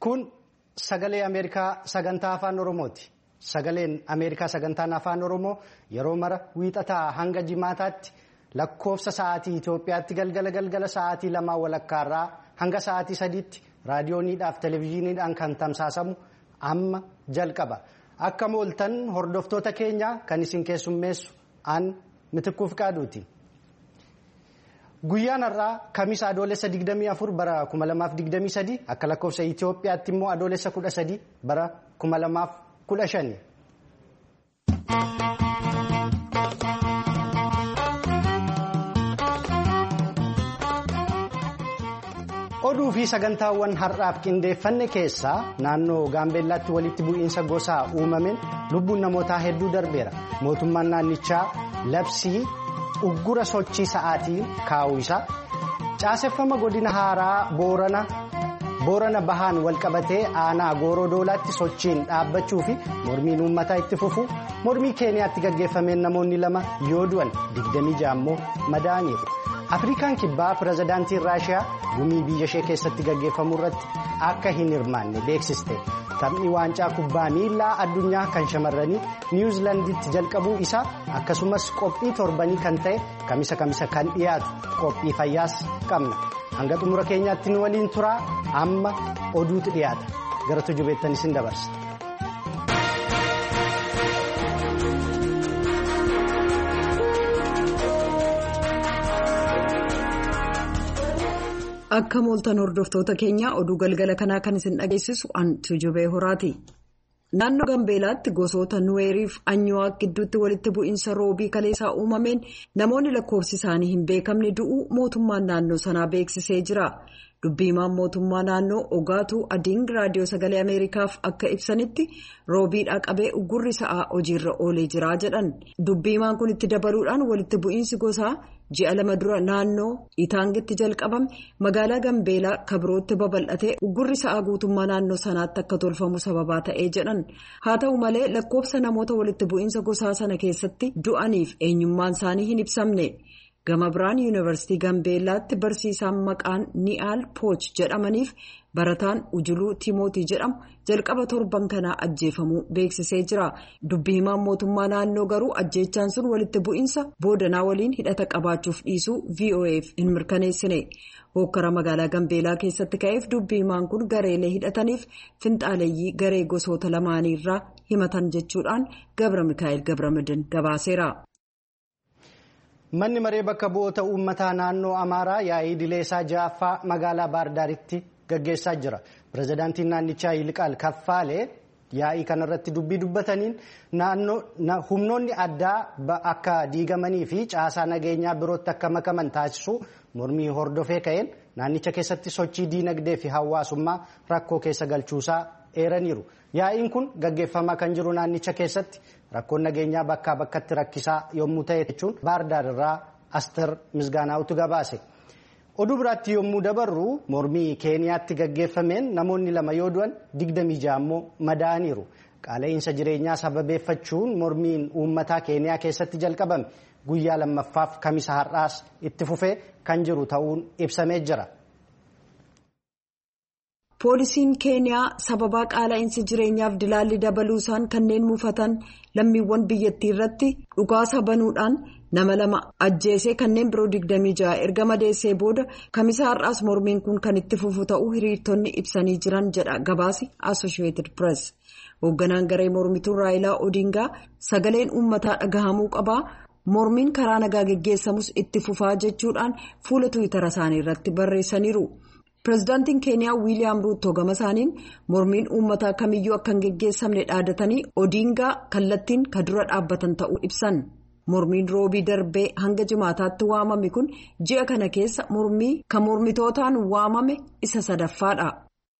Kun sagalee Ameerikaa sagantaa afaan Oromooti. Sagaleen Ameerikaa sagantaan afaan Oromoo yeroo mara wiixataa hanga jimaataatti lakkoofsa sa'aatii Itoophiyaatti galgala sa'aatii 2:00 hanga sa'aatii 3tti raadiyooniidhaaf televezyiiniidhaan kan tamsaasamu amma jalqaba. Akka mooltan hordoftoota keenya kan isin keessummeessu aan Mitikkuu Fiqaaduuti. Guyyaan har'aa Kamiisa Adoolessa 24 bara 2023 akka lakkoofsa Itoophiyaatti immoo Adoolessa 13 bara 2015. Oduu fi sagantaawwan har'aaf qindeeffanne keessaa naannoo Gaambeellaatti walitti bu'iinsa gosaa uumameen lubbuun namootaa hedduu darbeera. Mootummaan naannichaa labsii uggura sochii sa'aatii kaa'uu isaa caaseffama godina haaraa boorana bahaan walqabatee aanaa gooroo doolaatti sochiin dhaabbachuu fi mormiin uummataa itti fufu mormii keeniyaatti gaggeeffameen namoonni 2 yoo du'an 26 immoo madaa'aniiru. Afrikaan kibbaa pirezidaantiin Raashiyaa gumii biyya ishee keessatti gaggeeffamu irratti akka hin hirmaanne beeksiste. Taphni waancaa kubbaa miilaa addunyaa kan shamarranii Niwuziilaanditti jalqabuu isaa akkasumas qophii torbanii kan ta'e kamisa kan dhiyaatu qophii fayyaas qabna. Hanga xumura keenyaatti nu waliin turaa amma oduutu dhiyaata. Gara tujubeettan isin dabarsa. Akka mooltan hordoftoota keenya oduu galgala kanaa kan isin dhageessisu an Tujubee Horaati. Naannoo Gambeelaatti gosoota Nuweeriif Anyuwaaq gidduutti walitti bu'iinsa roobii kaleessaa uumameen namoonni lakkoofsi isaanii hin beekamne du'uu mootummaan naannoo sanaa beeksisee jira. Dubbiimaan mootummaa naannoo Ogaatuu Adiing raadiyoo sagalee Ameerikaaf akka ibsanitti roobiidhaa qabee uggurri sa'aa hojiirra oolee jira jedhan. Dubbiimaan kun itti dabaluudhaan walitti bu'iinsi gosaa ji'a 2 dura naannoo Itaangitti jalqabame magaalaa Gambeelaa kabirootti babal'atee uggurri sa'aa guutummaa naannoo sanaatti akka tolfamu sababaa ta'ee jedhan. Haa ta'u malee lakkoofsa namoota walitti bu'iinsa gosaa sana keessatti du'aniif eenyummaan isaanii hin ibsamne. Gama biraan yuunivarsiitii Gambeellaatti barsiisaan maqaan Ni'aal Pooch jedhamaniif barataan Ujuluu Timootii jedhamu jalqaba torban kanaa ajjeefamuu beeksisee jira. Dubbii himaan mootummaa naannoo garuu ajjeechaan sun walitti bu'iinsa boodanaa waliin hidhata qabaachuuf dhiisuu VOA'f hin mirkaneessine. Hokkara magaalaa Gambeelaa keessatti ka'eef dubbii himaan kun gareelee hidhataniif finxaaleeyyii garee gosoota lamaaniirraa himatan jechuudhaan Gabra Mikaa'el Gabramadin gabaaseera. Manni maree bakka bu'oota uummataa naannoo Amaaraa yaa'ii idileesaa 6ffaa magaalaa Baardaaritti gaggeessaa jira. Pirezidaantiin naannichaa Yiliqaal Kaffaalee yaa'ii kanarratti dubbii dubbataniin humnoonni addaa akka diigamanii fi caasaa nageenyaa birootti akka makaman taasisuu mormii hordofee ka'een naannicha keessatti sochii diinagdee fi hawaasummaa rakkoo keessa galchuusaa eeraniiru. Yaa'iin kun gaggeeffamaa kan jiru naannicha keessatti rakkoon nageenyaa bakkaa bakkatti rakkisaa yommuu ta'e jechuun Baardaar irraa Aster Misgaanaawutu gabaase. Oduu biraatti yommuu dabarru mormii Keeniyaatti gaggeeffameen namoonni 2 yoo du'an 26 immoo madaa'aniiru. Qaala'insa jireenyaa sababeeffachuun mormiin uummataa Keeniyaa keessatti jalqabame guyyaa 2ffaaf kamisa har'aas itti fufee kan jiru ta'uun ibsamee jira. Poolisiin Keeniyaa sababaa qaala'insa jireenyaaf dilaalli dabaluusaan kanneen mufatan lammiiwwan biyyattii irratti dhukaasa banuudhaan nama 2 ajjeesee kanneen biroo 26 erga madeessee booda kamisa har'aas mormiin kun kan itti fufu ta'uu hiriirtonni ibsanii jiran jedha gabaasi Associated Press. Hoogganaan garee mormituu Raayilaa Odingaa sagaleen uummataa dhagahamuu qabaa mormiin karaa nagaa geggeessamus itti fufaa jechuudhaan fuula Tiwiitara isaanii irratti barreessaniiru. Pireezidaantiin Keeniyaa Wiiliyaam Ruuttoo gama isaaniin mormiin uummataa kamiyyuu akka hin geggeessamne dhaadatanii Odingaa kallattiin ka dura dhaabbatan ta'uu ibsan. Mormiin roobii darbee hanga jimaataatti waamame kun ji'a kana keessa mormii kan mormitootaan waamame isa sadaffaadha.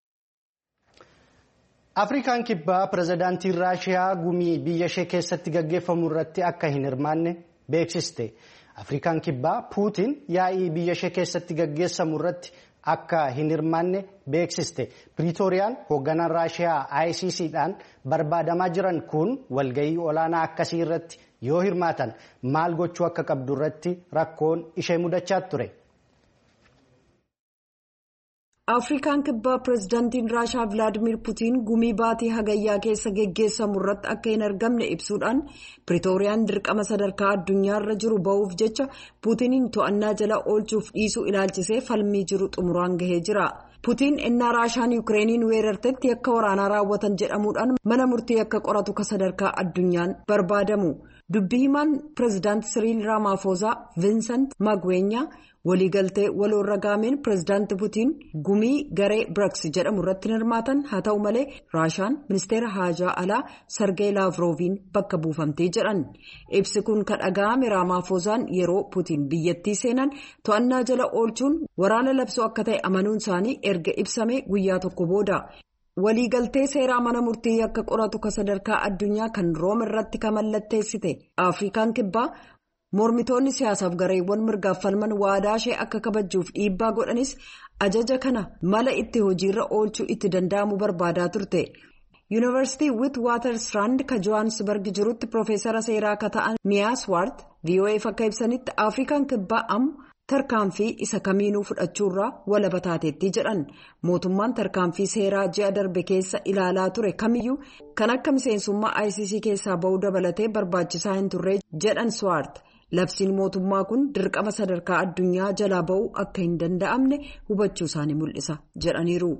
Afrikaan kibbaa pirezidaantiin Raashiyaa gumii biyya ishee keessatti gaggeeffamu irratti akka hin hirmaanne beeksiste. Afrikaan kibbaa Puutiin yaa'ii biyya ishee keessatti gaggeessamu irratti akka hin hirmaanne beeksiste. Piriitooriyaan hoogganaan Raashiyaa ICCdhaan barbaadamaa jiran kun walgahii olaanaa akkasii irratti yoo hirmaatan maal gochuu akka qabdu irratti rakkoon ishee mudachaa ture. Afrikaan kibbaa pireezidaantiin Raashaa Vilaadimiir Puutiin gumii baatii hagayyaa keessa geggeessamu irratti akka hin argamne ibsuudhaan Piriitooriyaan dirqama sadarkaa addunyaarra jiru ba'uuf jecha Puutiniin to'annaa jala oolchuuf dhiisuu ilaalchisee falmii jiru xumuraan gahee jira. Puutiin ennaa Raashaan Yukireeniin weerartetti yakka waraanaa raawwatan jedhamuudhaan mana murtii akka qoratu ka sadarkaa addunyaan barbaadamu. Dubbii himaan pireezidaanti Siriil Raamaafoozaa Viinsant Magweenyaa waliigaltee waloorra gaameen pireezidaanti Puutiin gumii garee BRICS jedhamu irratti hirmaatan haa ta'u malee Raashaan ministeera haajaa alaa Sergey Laavrooviin bakka buufamtee jedhan. Ibsi kun kan dhaga'ame Raamaafoozaan yeroo Puutiin biyyattii seenan to'annaa jala oolchuun waraana labsuu akka ta'e amanuun isaanii erga ibsame guyyaa tokko booda. Waliigaltee seeraa mana murtii akka qoratu ka sadarkaa addunyaa kan Room irratti ka mallatteessite Afrikaan kibbaa mormitoonni siyaasaaf gareewwan mirgaaf falman waadaa ishee akka kabajuuf dhiibbaa godhanis ajaja kana mala itti hojiirra oolchuu itti danda'amu barbaadaa turte. Yuunivarsiitii Witwatersrand ka Johannesburg jirutti Piroofeesara seeraa akka ta'an Miyaa Swaart VOA'f akka ibsanitti Afrikaan kibbaa amma tarkaanfii isa kamiinuu fudhachuurraa walaba taateetti jedhan. Mootummaan tarkaanfii seeraa ji'a darbe keessa ilaalaa ture kamiyyuu kan akka miseensummaa ICC keessaa ba'uu dabalatee barbaachisaa hin turre jedhan Swaart. Labsiin mootummaa kun dirqama sadarkaa addunyaa jalaa ba'uu akka hin danda'amne hubachuu isaanii mul'isa jedhaniiru.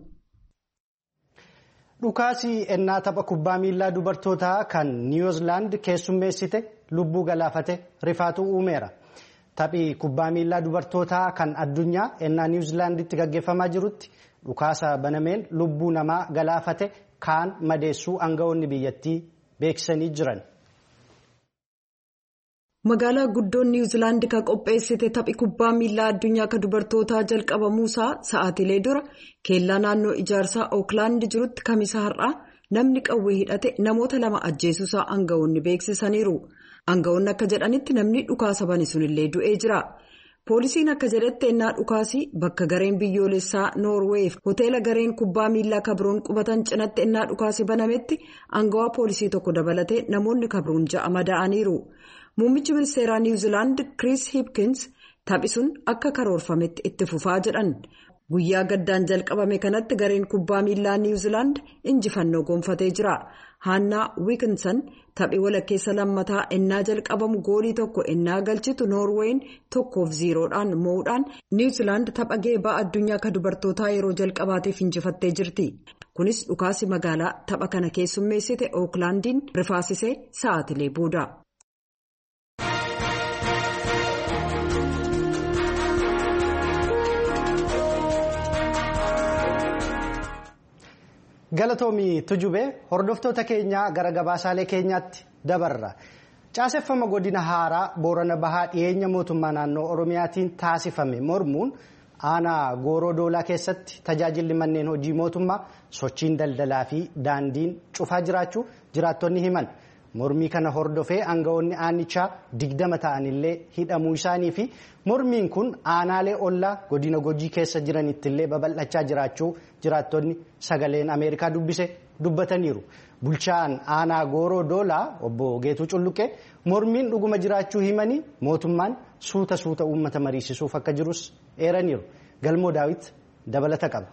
Dhukaasii ennaa tapha kubbaa miilaa dubartootaa kan Niwuziilaand keessummeessite lubbuu galaafate rifaatu uumeera. Taphii kubbaa miilaa dubartootaa kan addunyaa ennaa Niwuziilaanditti gaggeeffamaa jirutti dhukaasa banameen lubbuu namaa galaafate kaan madeessuu aangawoonni biyyattii beeksisanii jiran. Magaalaa guddoon Niwuziilaand kan qopheessite taphi kubbaa miilaa addunyaa kan dubartootaa jalqabamuusaa sa'aatilee dura keellaa naannoo ijaarsaa Ooklaand jirutti kamisa har'aa namni qawwee hidhate namoota 2 ajjeesuusaa aangawoonni beeksisaniiru. Aangawoonni akka jedhanitti namni dhukaasa bane sunillee du'ee jira. Poolisiin akka jedhetti ennaa dhukaasii bakka gareen biyyoolessaa Noorweef hoteela gareen kubbaa miilaa kabroon qubatan cinatti ennaa dhukaasii banametti aangawaa poolisii tokko dabalatee namoonni kabroon 6 madaa'aniiru. Muummichi ministeeraa Niwuziilaand Chris Hipkins taphi sun akka karoorfametti itti fufaa jedhan. Guyyaa gaddaan jalqabame kanatti gareen kubbaa miilaa Niwuziilaand injifannoo gonfatee jira. Haannaa Wiikinsan taphi walakkeessa lammataa ennaa jalqabamu goolii tokko ennaa galchitu Noorweeyin 1-0dhaan mo'uudhaan Niwuziilaand tapha geebaa addunyaa kan dubartootaa yeroo jalqabaatiif injifattee jirti. Kunis dhukaasi magaalaa tapha kana keessummeessite Ooklaandiin rifaasisee sa'aatilee booda. Galatoomii Tujubee hordoftoota keenyaa gara gabaasaalee keenyaatti dabarra. Caaseffama godina haaraa Boorana Bahaa dhiyeenya mootummaa naannoo Oromiyaatiin taasifame mormuun aanaa Gooroo Doolaa keessatti tajaajilli manneen hojii mootummaa sochiin daldalaa fi daandiin cufaa jiraachuu jiraattonni himan. Mormii kana hordofee aangawoonni aanichaa 20 ta'anillee hidhamuu isaanii fi mormiin kun aanaalee ollaa godina Gujii keessa jiranittillee babal'achaa jiraachuu jiraattonni sagaleen Ameerikaa dubbataniiru. Bulchaan aanaa Gooroo Doolaa obbo Geetuu Culluqee mormiin dhuguma jiraachuu himanii mootummaan suuta uummata mariisisuuf akka jirus eeraniiru. Galmoo Daawit dabalata qaba.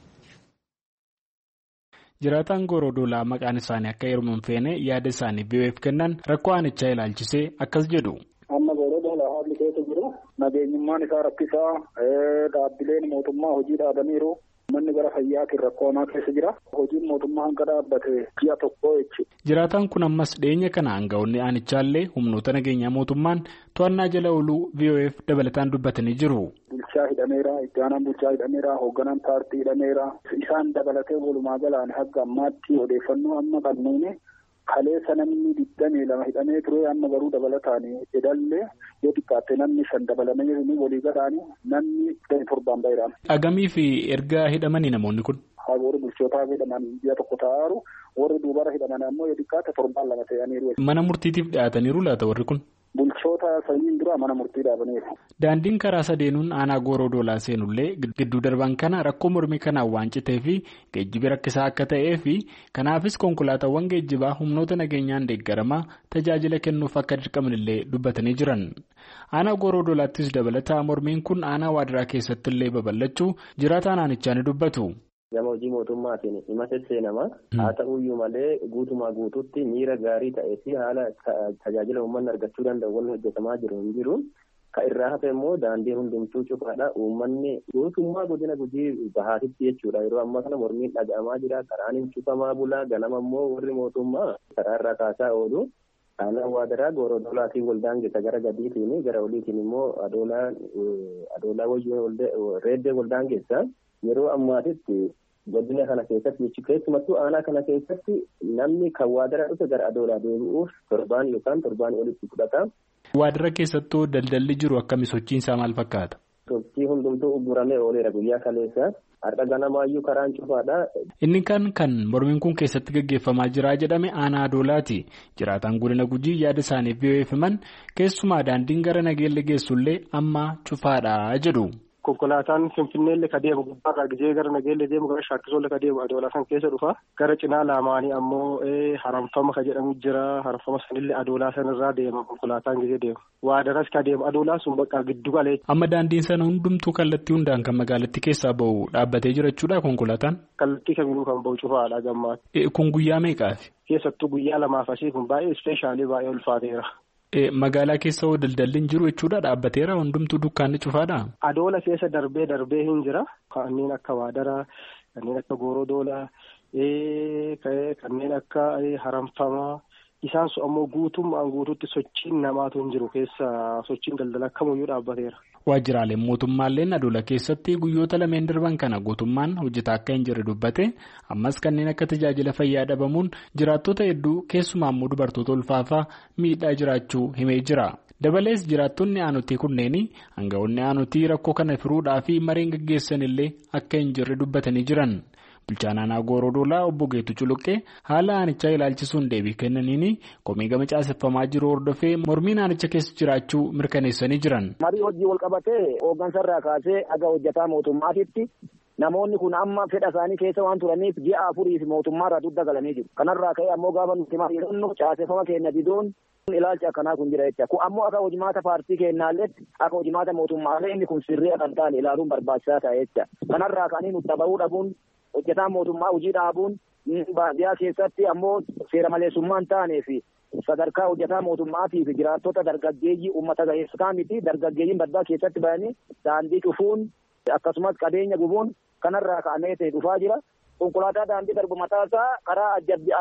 Jiraataan Gooroo Doolaa maqaan isaanii akka heeruman feene yaada isaanii BBC'f kennan rakkoo aanichaa ilaalchisee akkas jedhu. Amma Gooroo Doolaa haalli keessa jiru nageenyummaan isaa rakkisaa dhaabbileen mootummaa hojii dhaabaniiru. Manni gara fayyaatiin rakkoo hamaa keessa jira. Hojiin mootummaa hanga dhaabbate ji'a tokko jechuudha. Jiraataan kun ammas dhiyeenya kana aangawoonni aanichaallee humnoota nageenyaa mootummaan to'annaa jala ooluu BBC'f dabalataan dubbatanii jiru. Bulchaa hidhameera, itti aanaan bulchaa hidhameera, hoogganaan paartii hidhameera. Isaan dabalatee walumaa galaan hanga ammaatti odeeffannoo amma kanneen kaleessa namni 22 hidhamee ture amma garuu dabalataan edallee yoo xiqqaatte namni 5 dabalamee walii galaanii namni 7 baay'eedha. Agamii fi erga hidhamanii namoonni kun? Warri bulchootaa hidhaman ji'a tokko ta'aaru warri duubara hidhaman ammoo yoo xiqqaatte 7 ta'aniiru. Mana murtiitiif dhiyaataniiru laata warri kun? bulchoota sanyiin dura mana murtii dhaabaniiru. Daandiin karaa sadeenuun aanaa Gooroo Doolaa seenullee gidduu darban kana rakkoo mormii kanaan waan citee fi geejjibi rakkisaa akka ta'ee fi kanaafis konkolaataawwan geejjibaa humnoota nageenyaan deeggaramaa tajaajila kennuuf akka dirqamanillee dubbatanii jiran. Aanaa Gooroo Doolaattis dabalataa mormiin kun aanaa Waadiraa keessatti illee babal'achuu jiraataan aanichaa ni dubbatu. Gama hojii mootummaatiin hima seenama. Haa ta'uyyuu malee guutumaa guututti miira gaarii ta'ee fi haala tajaajila uummanni argachuu danda'u wal hojjetamaa jiru hin jiru. Ka irraa hafe immoo daandii hundumtuu cufaadha. Uummanni guutummaa godina Gujii bahaatitti jechuudha. Yeroo ammaa kana mormiin dhaga'amaa jira. Karaan hin cufamaa bulaa. Ganama immoo warri mootummaa karaa irraa kaasaa oolu. Aanaa Waadiraa Gooroo Doolaatiin waldaangessa gara gadiitiin gara oliitiin immoo adoolaa wayyoo reeddee waldaangessa. Yeroo ammaatitti godina kana keessatti jechuun keessumattuu aanaa kana keessatti namni kan Waadiraa dhufe gara adoolaa deebi'uuf torbaan olitti fudhata. Waadiraa keessattuu daldalli jiru akkami sochiinsaa maal fakkaata? Sochii hundumtuu ugguramee ooleera guyyaa kaleessa. Har'a ganamaayyuu karaan cufaadha. Inni kan mormiin kun keessatti gaggeeffamaa jira jedhame aanaa adoolaati. Jiraataan godina Gujii yaada isaaniif himan keessumaa daandiin gara Nageelle geessullee amma cufaadha jedhu. Konkolaataan Finfinneellee ka deemu gubbaa gizee gara Nageelle deemu gara Shaakkisoollee ka deemu adoolaa san keessa dhufa. Gara cinaa lamaanii ammoo haramfama ka jedhamu jira. Haramfama sanillee adoolaa sanirraa deema konkolaataan gizee deemu. Waadaras ka deemu adoolaa sun bakka giddu galee. Amma daandiin sana hundumtuu kallattii hundaan kan magaalattii keessaa bahu dhaabbatee jira jechuudha konkolaataan? Kallattii kamiinuu kan bahu cufaadha gammaatti. Kun guyyaa meeqaafi? Keessattuu guyyaa lamaaf asii kun baay'ee ispeeshaalii baay'ee ulfaateera. Magaalaa keessa hoo daldalli hin jiru jechuudha dhaabbateera hundumtuu dukkaanni cufaadha. Adoola keessa darbee hin jira. Kanneen akka Waadaraa, kanneen akka Gooroo Doolaa, kanneen akka Haramfamaa. Isaan sun ammoo guutummaan guutuutti sochiin namaatu hin jiru keessa sochiin daldala kamiyyuu dhaabbateera. Waajjiraaleen mootummaalleen adoolaa keessatti guyyoota lameen darban kana guutummaan hojjetaa akka hin jirre dubbate ammas kanneen akka tajaajila fayyaa dhabamuun jiraattota hedduu keessumaa immoo dubartoota ulfaafaa miidhaa jiraachuu himee jira. Dabalees jiraattonni aanutii kunneen aangawoonni aanutii rakkoo kana furuudhaa fi mareen gaggeessan illee akka hin jirre dubbatanii jiran. Bulchaan aanaa Gooroo Doolaa obbo Geetu Culuqqee haala aanichaa ilaalchisuun deebii kennaniin komii gama caaseffamaa jiru hordofee mormiin aanicha keessa jiraachuu mirkaneessanii jiran. Marii hojii wal qabatee hooggansarraa kaasee aga hojjetaa mootummaatitti namoonni kun amma fedha isaanii keessa waan turaniif ji'a afuriif mootummaarraa dugda galanii jiru. Kanarraa ka'ee ammoo gaafa nuti mari'annu caaseffama keenya diduun ilaalchi akkanaa kun jira jecha. Kun ammoo akka hojimaata paartii kennaallee akka hojimaata mootummaalee inni kun sirrii kan ta'an ilaaluun barbaachisaa ta'e jecha. Kanarraa ka'anii nutti bahuu dhabuun hojjetaan mootummaa hojii dhaabuun baadiyyaa keessatti ammoo seera maleessummaan taanee fi sadarkaa hojjetaa mootummaatii fi jiraattota dargaggeeyyii uummata ga'eessotaa miti dargaggeeyyiin baddaa keessatti bahanii daandii cufuun akkasumas qabeenya gubuun kanarraa ka'amee ta'e dhufaa jira. Konkolaataa daandii darbu mataasaa karaa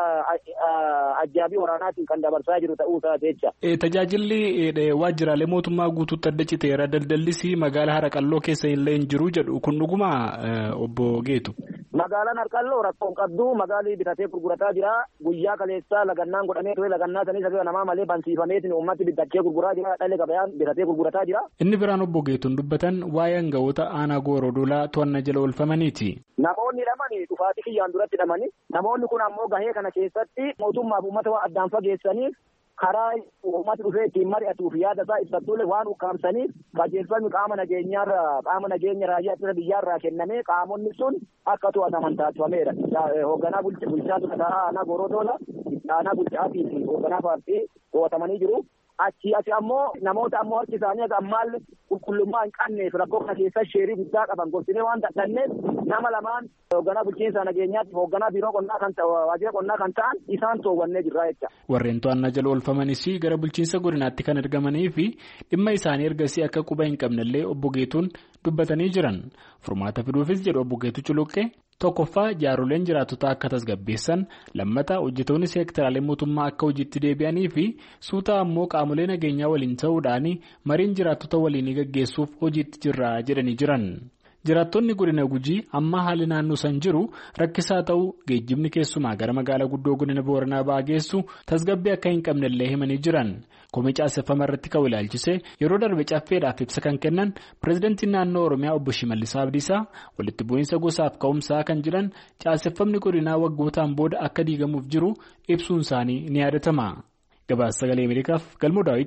ajjaabii waraanaatiin kan dabarsaa jiru ta'uu isaa jecha. Tajaajilli waajjiraalee mootummaa guutuutti adda citeera daldallis magaalaa Haraqalloo keessa illee hin jiru jedhu kun dhuguma obbo Geetu. Magaalaan Harqalloo rakkoon qabdu magaalii bitatee gurgurataa jira. Guyyaa kaleessaa lagannaan godhamee ture lagannaa sanis akka namaa malee bansiifameetiin uummatti bitachee gurguraa jira. Dhalli gabayaan bitatee gurgurataa jira. Inni biraan obbo Geetuun dubbatan waa'ee aangawoota aanaa Gooroo Doolaa to'annaa jala oolfamaniiti. Namoonni lamani dhufaatii kiyyaan duratti hidhamani. Namoonni kun ammoo gahee kana keessatti mootummaaf uummata waan addaan fageessaniif karaa uummati dhufee ittiin mari'atuuf yaada isaa ibsattuulee waan ukkaamsaniif qajeelfamni qaama nageenya raayyaa ittisa biyyaarraa kennamee qaamonni sun akka to'ataman taasifameera. Hoogganaa bulchaa tumataa aanaa Gooroo Doolaa, aanaa bulchaatii fi hoogganaa paartii to'atamanii jiru. Achi ammoo namoota ammoo harki isaanii ammaallee qulqullummaa hin qabneef rakkoo kana keessa sheerii guddaa qaban gorsinee waan dadhanneef nama lamaan hoogganaa bulchiinsa nageenyaatti hoogganaa biiroo qonnaa kan waajjira qonnaa kan ta'an isaan to'annee jirra jecha. Warreen to'annaa jala oolfamanis gara bulchiinsa godinaatti kan argamanii fi dhimma isaanii ergasii akka quba hin qabnellee obbo Geetuun dubbatanii jiran. Furmaata fiduufis jedhu obbo Geetu Culuqqee. Tokkoffaa jaaroleen jiraattotaa akka tasgabbeessan lammataa hojjetoonni seektaraalee mootummaa akka hojiitti deebi'anii fi suutaa ammoo qaamolee nageenyaa waliin ta'uudhaan mariin jiraattota waliin gaggeessuuf hojiitti jirra jedhanii jiran. Jiraattonni godina Gujii amma haalli naannoo san jiru rakkisaa ta'uu geejjibni keessumaa gara magaalaa guddoo godina Booranaa ba'aa geessu tasgabbii akka hin qabnellee himanii jiran. Komii caaseffama irratti ka'u ilaalchisee yeroo darbe caffeedhaaf ibsa kan kennan pireezidantiin naannoo Oromiyaa obbo Shimallis Abdiisaa walitti bu'iinsa gosaaf ka'umsaa kan jiran caaseffamni godinaa waggootaan booda akka diigamuuf jiru ibsuun isaanii ni yaadatama. Gabaasa Sagalee Ameerikaaf Galmoo Daawit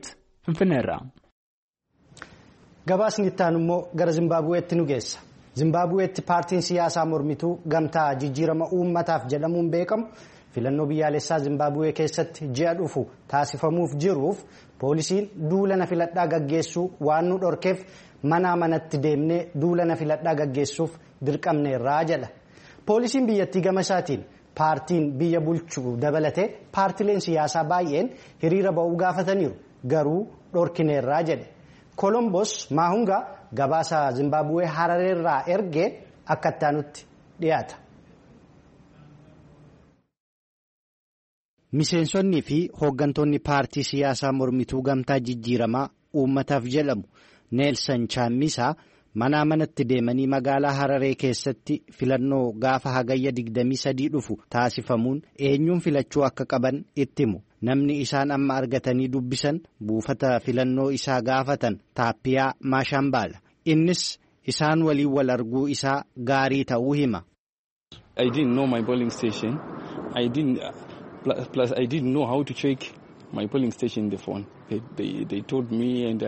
Finfinneerraa. Gabaasni itti aanu immoo gara Zimbaabuweetti nu geessa. Zimbaabuweetti paartiin siyaasaa mormituu gamtaa jijjiirama uummataaf jedhamuun beekamu filannoo biyyaalessaa Zimbaabuwee keessatti ji'a dhufu taasifamuuf jiruuf poolisiin duula filadhaa gaggeessuu waan nu dhorkeef manatti deemnee duula filadhaa gaggeessuuf dirqamneerraa jedha. Poolisiin biyyattii gama isaatiin paartiin biyya bulchuu dabalatee paartileen siyaasaa baay'een hiriira ba'uu gaafataniiru garuu dhorkineerraa jedhe. Kolomboos Maahungaa gabaasa Zimbaabuwee Harareerraa ergee akka ittaanutti dhiyaata. Miseensonni fi hooggantoonni paartii siyaasaa mormituu gamtaa jijjiiramaa uummataaf jedhamu Neelsan Chaammisaa manatti deemanii magaalaa Hararee keessatti filannoo gaafa hagayya 23 dhufu taasifamuun eenyuun filachuu akka qaban itti himu. Namni isaan amma argatanii dubbisan buufata filannoo isaa gaafatan Taappiyaa Maashambaala. Innis isaan waliin wal arguu isaa gaarii ta'uu hima. I didn't know my polling station. I didn't know how to check my polling station in the phone. They told me and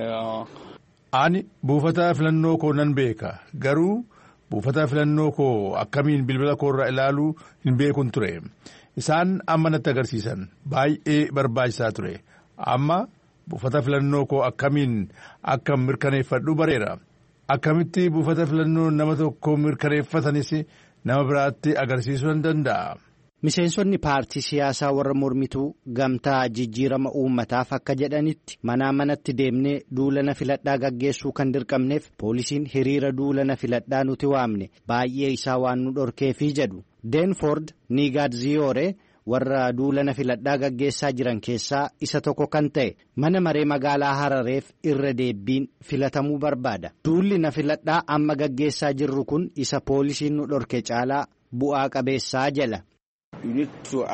Ani buufata filannoo koo nan beeka garuu buufata filannoo koo akkamiin bilbila koorraa ilaaluu hin beekun ture. Isaan amma natti agarsiisan baay'ee barbaachisaa ture. Amma buufata filannoo koo akkamiin akka mirkaneeffadhu bareera. Akkamitti buufata filannoo nama tokko mirkaneeffatanis nama biraatti agarsiisuu hin danda'a. Miseensonni paartii siyaasaa warra mormituu gamtaa jijjiirama uummataaf akka jedhanitti manatti deemnee duula filadhaa gaggeessuu kan dirqamneef poolisiin hiriira duula filadhaa nuti waamne baay'ee isaa waan nu dhorkeefii jedhu. Deenford Nigaadziyore warra duula filadhaa gaggeessaa jiran keessaa isa tokko kan ta'e mana maree magaalaa Harareef irra deebiin filatamuu barbaada. Duulli filadhaa amma gaggeessaa jirru kun isa poolisiin nu dhorke caalaa bu'aa qabeessaa jala. You need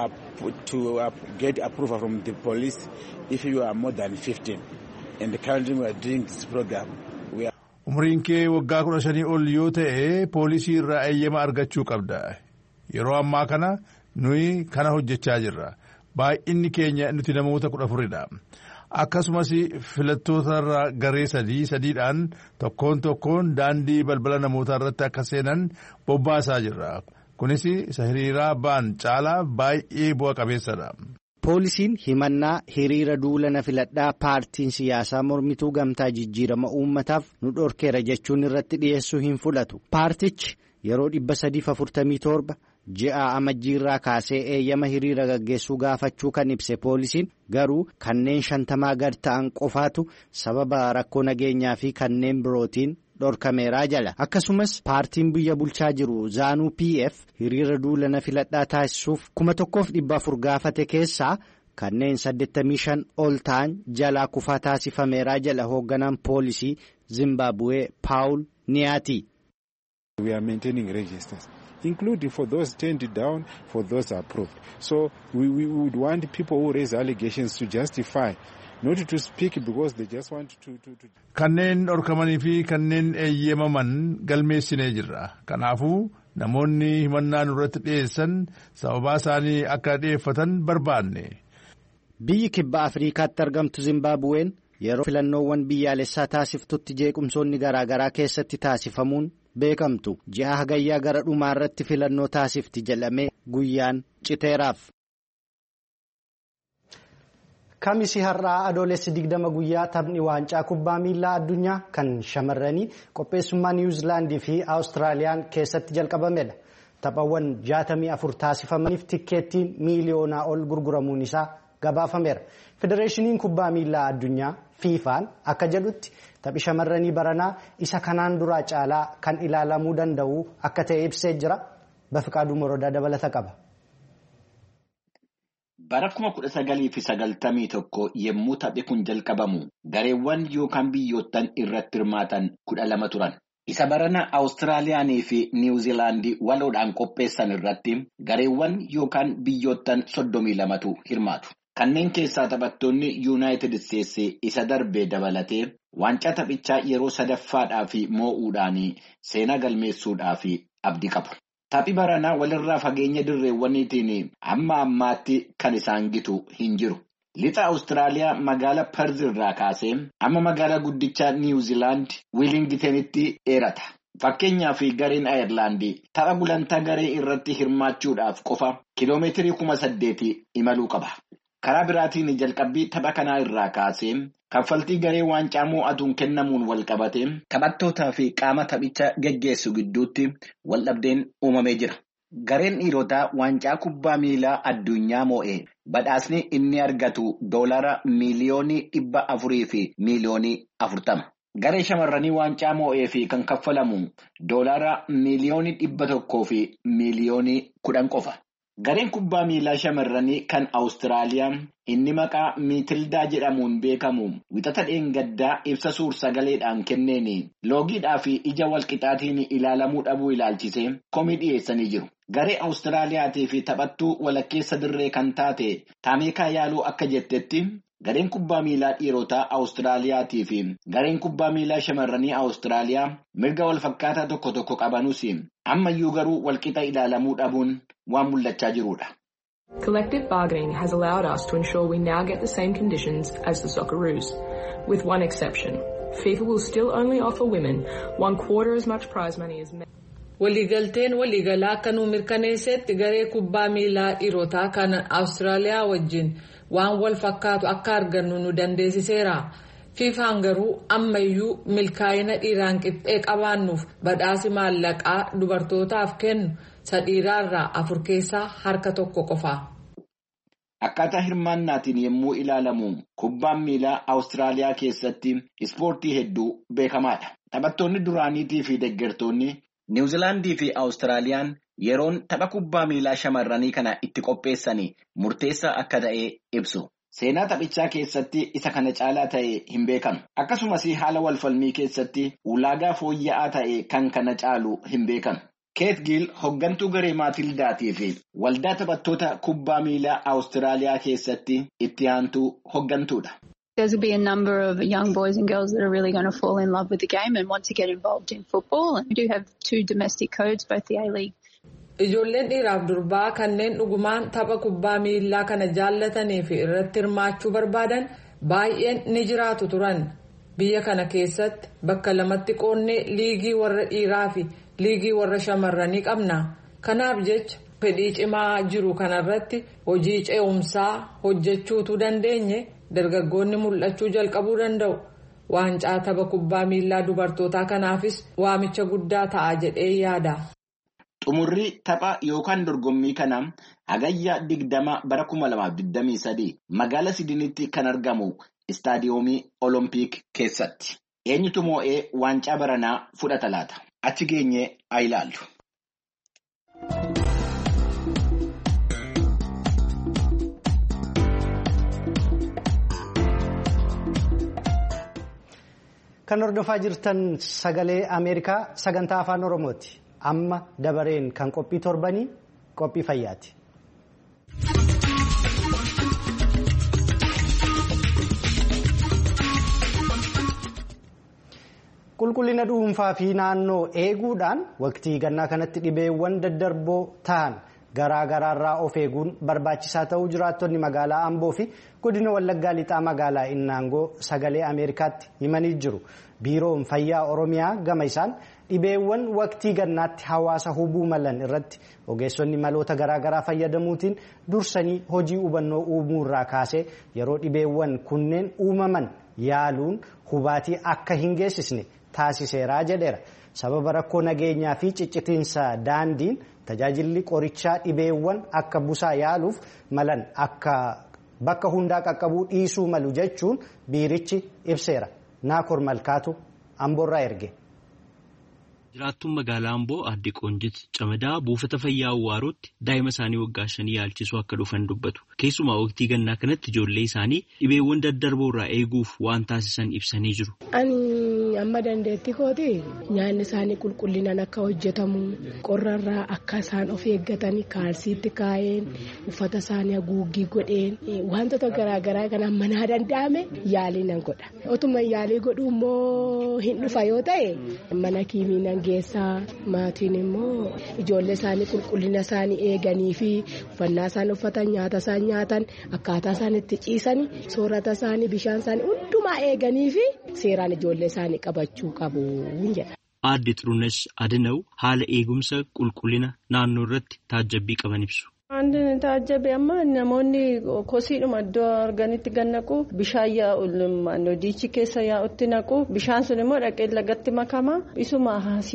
to get approval from the police if you are more than 15. And currently we are doing this program. Umriin kee waggaa 15 ol yoo ta'e poolisii irraa eeyyama argachuu qabda. Yeroo ammaa kana nuyi kana hojjechaa jirra. Baay'inni keenya nuti namoota 14dha. Akkasumas filattoota irraa garee sadiidhaan tokkoon daandii balbala namootaa irratti akka seenan bobbaasaa jirra. Kunis isa hiriiraa ba'an caalaa baay'ee bu'a qabeessadha. Poolisiin himannaa hiriira duula filadhaa paartiin siyaasaa mormituu gamtaa jijjiirama uummataaf nu dhorkeera jechuun irratti dhiyeessuu hin fudhatu. Paartichi yeroo 347 ji'a amajjiirraa kaasee eeyyama hiriira gaggeessuu gaafachuu kan ibse poolisiin garuu kanneen 50 gad ta'an qofaatu sababa rakkoo nageenyaa fi kanneen birootiin dhorkameeraa jala. Akkasumas paartiin biyya bulchaa jiru Zaanuu PF hiriira duula filadhaa taasisuuf 1,400 gaafate keessaa kanneen 85 ol ta'an jalaa kufaa taasifameeraa jala hoogganaan poolisii Zimbaabuwee Paawul Niyaati. We are maintaining registers, including for those turned down, for those approved. So we would want people who raise allegations to justify. Not to speak because they just want to. Kanneen dhorkamanii fi kanneen eeyyamaman galmeessinee jirra. Kanaafuu namoonni himannaa nurratti dhiyeessan sababaa isaanii akka dhiyeeffatan barbaanne. Biyyi kibba Afriikaatti argamtu Zimbaabuween yeroo filannoowwan biyyaalessaa taasiftutti jeequmsoonni garaagaraa keessatti taasifamuun beekamtu. Ji'a hagayyaa gara dhumaa irratti filannoo taasifti jedhamee guyyaan citeeraaf. Kamisi har'aa adoolessi 20 guyyaa taphni waancaa kubbaa miilaa addunyaa kan shamarranii qopheessummaa Niwuzilaandii fi Awustiraaliyaan keessatti jalqabamedha. Taphawwan 64 taasifamaniif tikkeettiin miiliyoonaa ol gurguramuun isaa gabaafameera. Federeeshiniin kubbaa miilaa addunyaa fiifaan akka jedhutti taphi shamarranii baranaa isa kanaan duraa caalaa kan ilaalamuu danda'u akka ta'e ibsee jira. Bafiqaaduu Morodaa dabalata qaba. Bara 1991 yommuu taphni kun jalqabamu gareewwan yookaan biyyoottan irratti hirmaatan 12 turan. Isa barana Awustiraaliyaanii fi Niwuziilaandii waloodhaan qopheessan irratti gareewwan yookaan biyyoottan 32tu hirmaatu. Kanneen keessaa taphattoonni Yuunaayitid Isteetsi isa darbee dabalatee waancaa taphichaa yeroo sadaffaadhaaf moo'uudhaan seenaa galmeessuudhaaf abdii qabu. Taphni baranaa walirraa fageenya dirreewwaniitiin amma ammaatti kan isaan gitu hin jiru. Lixa Awustiraaliyaa magaalaa Perth irraa kaasee amma magaalaa guddichaa Niwuziilaand Wiilingitanitti dheerata. Fakkeenyaaf gareen Ayirlaandii tapha gulantaa garee irratti hirmaachuudhaaf qofa kiiloomeetirii 8,000 imaluu qaba. Karaa biraatiin jalqabbii tapha kanaa irraa kaasee kaffaltii garee waancaa mo'atuun kennamuun wal qabate taphattootaa fi qaama taphicha geggeessu gidduutti wal dhabdeen uumamee jira. Gareen dhiirotaa waancaa kubbaa miilaa addunyaa moo'ee badhaasni inni argatu $400 miliyoonii 400 fi miliyoonii 40. Garee shamarranii waancaa moo'ee fi kan kaffalamu $100 miliyoonii 100 fi miliyoonii 10 qofa. Gareen kubbaa miilaa shamarranii kan Awustiraaliyaa inni maqaa Miitildaa jedhamuun beekamu wixata dheengaddaa ibsa suur-sagaleedhaan kenneeni loogiidhaa fi ija walqixaatiin ilaalamuu dhabuu ilaalchisee komii dhiyeessanii jiru. Garee Awustiraaliyaatii fi taphattuu walakkeessa dirree kan taate Taameekaa Yaaluu akka jettetti gareen kubbaa miilaa dhiirotaa Awustiraaliyaatii fi gareen kubbaa miilaa shamarranii Awustiraaliyaa mirga walfakkaataa tokko tokko qabanus ammayyuu garuu walqixa ilaalamuu dhabuun waan mul'achaa jirudha. Collective bargaining has allowed us to ensure we now get the same conditions as the Socceroos, with one exception. FIFA will still only offer women 1/4 as much prize money as men. Waliigalteen waliigalaa akka nu mirkaneessetti garee kubbaa miilaa dhiirotaa kan Awustiraaliyaa wajjin waan wal fakkaatu akka argannu nu dandeessiseera. FIFAan garuu ammayyuu milkaa'ina dhiiraan qixxee qabaannuuf badhaasi maallaqaa dubartootaaf kennu dhiiraarraa 4 keessaa harka tokko qofa. Akkaataa hirmaannaatiin yommuu ilaalamu kubbaan miilaa Awustiraaliyaa keessatti ispoortii hedduu beekamaadha. Taphattoonni duraaniitii fi deeggartoonni Niwuziilaandii fi Awustiraaliyaan yeroon tapha kubbaa miilaa shamarranii kana itti qopheessanii murteessaa akka ta'e ibsu. Seenaa taphichaa keessatti isa kana caalaa ta'e hin beekamu. Akkasumas haala walfalmii keessatti ulaagaa fooyya'aa ta'e kan kana caalu hin beekamu. Keet Giil hoggantuu garee Maatildaatii fi waldaa taphattoota kubbaa miilaa Awustiraaliyaa keessatti itti aantuu hoggantuudha. There's will be a number of young boys and girls that are really going to fall in love with the game and want to get involved in football. And we do have 2 domestic codes, both the A-League. Ijoolleen dhiiraaf durbaa kanneen dhugumaan tapha kubbaa miilaa kana jaallatanii fi irratti hirmaachuu barbaadan baay'een ni jiraatu turan. Biyya kana keessatti bakka lamatti qoonnee liigii warra dhiiraa fi liigii warra shamarranii qabna. Kanaaf jecha fedhii cimaa jiru kanarratti hojii ce'umsaa hojjechuutu dandeenye dargaggoonni mul'achuu jalqabuu danda'u. Waancaa tapha kubbaa miilaa dubartootaa kanaafis waamicha guddaa ta'a jedhee yaada. Xumurri tapha yookaan dorgommii kana hagayya 20 bara 2023 magaalaa Sidinitti kan argamu istaadiyoomii Oloompiik keessatti. Eenyutu moo'ee waancaa baranaa fudhata laata? Achi geenyee haa ilaallu. Kan hordofaa jirtan sagalee Ameerikaa sagantaa afaan Oromooti. Amma dabareen kan qophii torbanii qophii fayyaati. Qulqullina dhuunfaa fi naannoo eeguudhaan waqtii gannaa kanatti dhibeewwan daddarboo ta'an garaa garaarraa of eeguun barbaachisaa ta'uu jiraattonni magaalaa Amboo fi godina Wallaggaa lixaa magaalaa Innaangoo sagalee Ameerikaatti himanii jiru. Biiroon Fayyaa Oromiyaa gama isaan dhibeewwan waqtii gannaatti hawaasa hubuu malan irratti ogeessonni maloota garaagaraa fayyadamuutiin dursanii hojii hubannoo uumuurraa kaasee yeroo dhibeewwan kunneen uumaman yaaluun hubaatii akka hin geessisne taasiseeraa jedheera. Sababa rakkoo nageenyaa fi ciccitiinsa daandiin tajaajilli qorichaa dhibeewwan akka busaa yaaluuf malan akka bakka hundaa qaqqabuu dhiisuu malu jechuun biirichi ibseera. Naakoor Malkaatu Amboorraa erge. Jiraattuun magaalaa Amboo Aadde Qoonjit Camadaa buufata fayyaa Awwaarotti daa'ima isaanii waggaa 5 yaalchisuu akka dhufan dubbatu. Keessumaa waqtii gannaa kanatti ijoollee isaanii dhibeewwan daddarboo irraa eeguuf waan taasisan ibsanii jiru. Ani amma dandeettii kooti nyaanni isaanii qulqullinaan akka hojjetamu qorrarraa akka isaan of eeggatanii kaalsiitti kaa'een uffata isaanii haguuggii godheen wantoota garaagaraa kan manaa danda'ame yaalii nan godha. Otuma yaalii godhu immoo hin dhufa yoo ta'e mana kiimiinaan geessaa maatiin immoo ijoollee isaanii qulqullina isaanii eeganii fi uffannaa isaan uffatan nyaata isaan nyaatan akkaataa isaan itti ciisanii soorata isaanii bishaan isaanii hundumaa eeganii fi seeraan ijoollee isaanii qabachuu qabu jedha. Aadde Xurunesh Adinaw haala eegumsa qulqullina naannoo irratti taajjabbii qaban ibsu. Wanti taajjabe amma namoonni kosiidhuma iddoo arganitti gannaqu bishaan yaa'u diichi keessa yaa'utti naqu bishaan sun immoo dhaqee lagatti makama isuma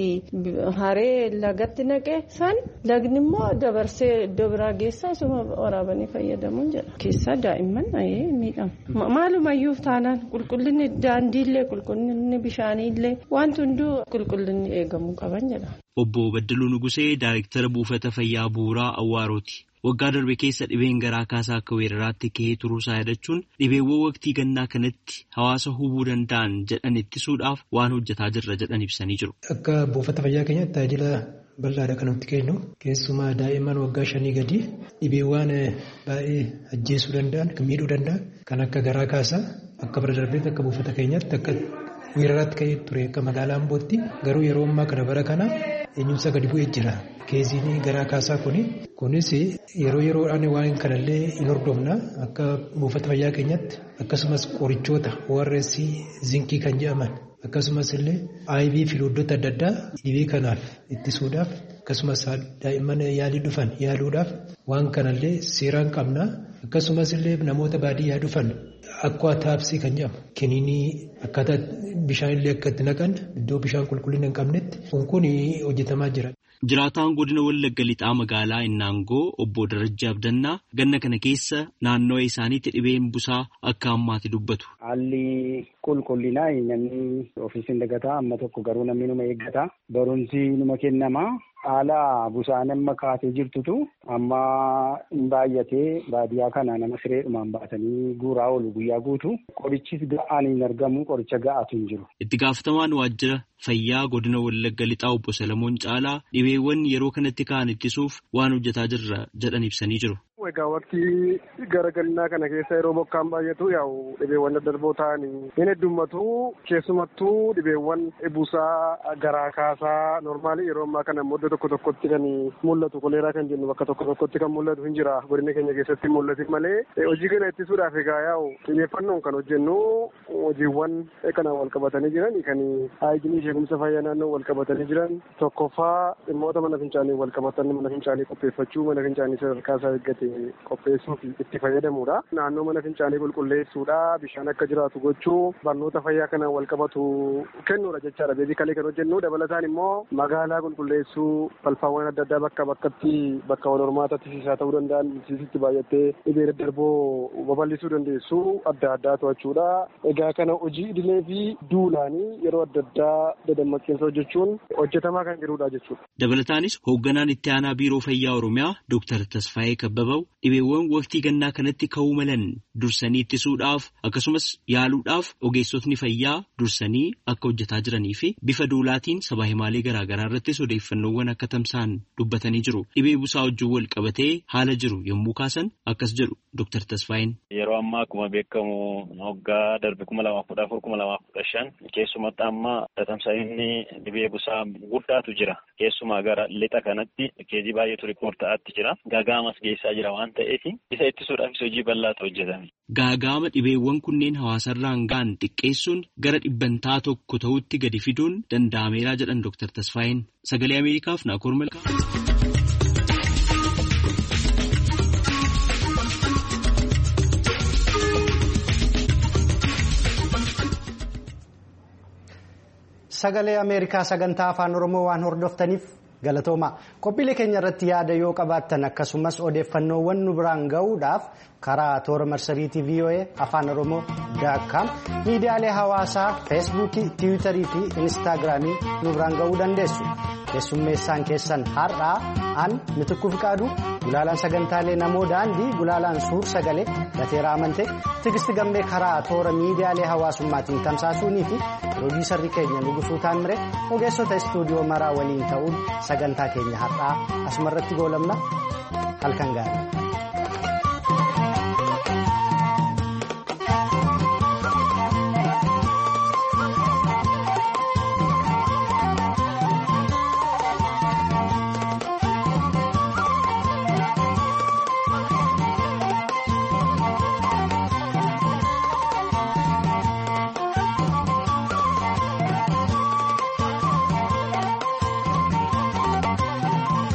haree lagatti naqee san lagni immoo dabarsee iddoo biraa geessaa isuma waraabanii fayyadamuun jedha. Keessaa daa'imman miidhama. Maalumayyuu taanaan qulqullinni daandiillee qulqullinni bishaaniillee wanti hunduu qulqullinni eegamuu qaban jedha. Obbo Baddaluu Nugusee Daayirektara Buufata Fayyaa Bu'uuraa Awwaarooti. Waggaa darbe keessa dhibeen garaa kaasaa akka weeraraatti ka'ee turuusaa yaadachuun dhibeewwan waqtii gannaa kanatti hawaasa hubuu danda'an jedhan ittisuudhaaf waan hojjetaa jirra jedhan ibsanii jiru. Akka buufata fayyaa keenyatti tajaajila bal'aadha kan nuti kennu keessumaa daa'imman waggaa 5 gadi dhibeewwan baay'ee ajjeesuu danda'an miidhuu danda'an kan akka garaa kaasaa akka bara darbeetti akka buufata keenyatti akka weeraraatti ka'ee ture akka magaalaa Ambootti garuu yeroo ammaa kana bara kana eenyumsa gadi bu'ee jira. Keessiin garaa kaasaa kunis yeroo yeroodhaan waan kanallee hin hordofna akka buufata fayyaa keenyatti akkasumas qorichoota ORS zinkii kan jedhaman akkasumas illee IV filoodota adda addaa dhibee kanaaf ittisuudhaaf akkasumas daa'imman yaalii dhufan yaaluudhaaf waan kanallee seeraan qabna akkasumas illee namoota baadiyyaa dhufan akka taapsii kan jedhamu kiniinii akkaataa bishaan illee akka itti naqan iddoo bishaan qulqullina hin qabnetti kun hojjetamaa jira. Jiraataan godina Wallagga Lixaa magaalaa Innaangoo obbo Darajjaa Abdannaa ganna kana keessa naannoo isaaniitti dhibeen busaa akka ammaatti dubbatu. Haalli qulqullinaa namni ofiisin dagataa amma tokko garuu namni numa eeggata. Barumsi numa kennama. Haala busaan amma kaatee jirtutu amma hin baay'atee baadiyyaa kana nama sireedhumaan baatanii guuraa oolu guyyaa guutu. Qorichis ga'aan hin argamu qoricha ga'aatu hin jiru. Itti gaafatamaan waajjira fayyaa godina Wallagga Lixaa obbo Salamoon Caalaa dhibeewwan yeroo kanatti ka'an ittisuuf waan hojjetaa jirra jedhan ibsanii jiru. Egaa waqtii gara gannaa kana keessa yeroo bokkaan baay'atu yaa'u dhibeewwan daddarboo ta'anii hin heddummatu keessumattuu dhibeewwan busaa garaa kaasaa normaalii yeroo ammaa kana iddoo tokko tokkotti kan mul'atu koleeraa kan jennu bakka tokko tokkotti kan mul'atu hin jira godina keenya keessatti mul'atu malee hojii kana ittisuudhaaf egaa yaa'u xiyyeeffannoon kan hojjennu hojiiwwan kanaan wal qabatanii jiran kan haayijinii eegumsa fayyaa naannoo wal qabatanii jiran tokkoffaa dhimmoota mana fincaanii wal qabatan mana fincaanii qopheeffachuu mana fincaanii sadarkaa isaa eeggate qopheessuuf itti fayyadamuudha. Naannoo mana fincaanii qulqulleessuudha. Bishaan akka jiraatu gochuu barnoota fayyaa kanaan wal qabatu kennuudha jechaadha. Beezikalee kan hojjennu dabalataan immoo magaalaa qulqulleessuu balfaawwan adda addaa bakka bakkatti bakka wal hormaatatti siisaa ta'uu danda'an siisitti baay'attee dhibee daddarboo babal'isuu dandeessu adda addaa to'achuudha. Egaa kana hojii idilee fi duulaanii yeroo adda addaa dadammaqiinsa hojjechuun hojjetamaa kan jirudha jechuudha. Dabalataanis hoogganaan itti aanaa biiroo fayyaa Oromiyaa Dr. Tasfaayee Kabbabaa dhibeewwan waqtii gannaa kanatti ka'uu malan dursanii ittisuudhaaf akkasumas yaaluudhaaf ogeessotni fayyaa dursanii akka hojjetaa jiranii fi bifa duulaatiin sabaa himaalee garaagaraa irrattis odeeffannoowwan akka tamsa'an dubbatanii jiru. Dhibee busaa wajjin wal qabatee haala jiru yommuu kaasan akkas jedhu Dr. Tasfaayeen. Yeroo ammaa akkuma beekamu waggaa darbe 2014-2015 keessumatti amma tamsa'inni dhibee busaa guddaatu jira. Keessumaa gara lixa kanatti keezii baay'eetu riippoortaa'aatti jira. Gaagaamas geessaa jira waan ta'eef isa ittisuudhaafis hojii bal'aatu hojjetame. Gaagaama dhibeewwan kunneen hawaasarraan ga'an xiqqeessuun gara 100 ta'utti gadi fiduun danda'ameera jedhan Dr. Tasfaayeen. Sagalee Ameerikaaf Naakoor Malkaa. Sagalee Ameerikaa sagantaa afaan Oromoo waan hordoftaniif galatooma. Qophiilee keenya irratti yaada yoo qabaattan akkasumas odeeffannoowwan nu biraan ga'uudhaaf karaa toora marsariitii VOA afaan Oromoo.com miidiyaalee hawaasaa feesbuukii, tiwiitarii fi inistaagiraamii nu biraan ga'uu dandeessu. Keessummeessaan keessan har'aa an Mitikkuu Fiqaaduu gulaalaan sagantaalee namoo daandii gulaalaan suur sagalee Lateeraa Amantee Tigisti Gammee karaa toora miidiyaalee hawaasummaatiin tamsaasuunii fi pirooduusarri keenya Nugusuu Taamire ogeessota istuudiyoo maraa waliin ta'uun sagantaa keenya har'aa asumarratti goolabna halkan gaarii.